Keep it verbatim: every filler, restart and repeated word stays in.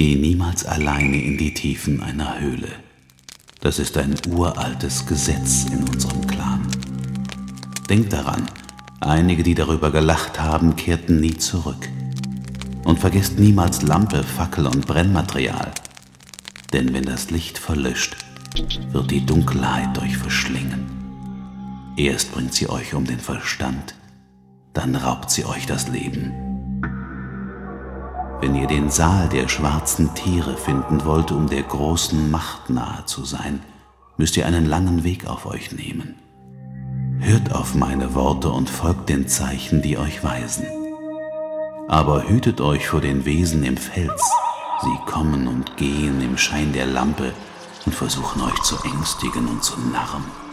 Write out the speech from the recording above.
Geh niemals alleine in die Tiefen einer Höhle. Das ist ein uraltes Gesetz in unserem Clan. Denkt daran, einige, die darüber gelacht haben, kehrten nie zurück. Und vergesst niemals Lampe, Fackel und Brennmaterial. Denn wenn das Licht verlöscht, wird die Dunkelheit euch verschlingen. Erst bringt sie euch um den Verstand, dann raubt sie euch das Leben. Wenn ihr den Saal der schwarzen Tiere finden wollt, um der großen Macht nahe zu sein, müsst ihr einen langen Weg auf euch nehmen. Hört auf meine Worte und folgt den Zeichen, die euch weisen. Aber hütet euch vor den Wesen im Fels. Sie kommen und gehen im Schein der Lampe und versuchen euch zu ängstigen und zu narren.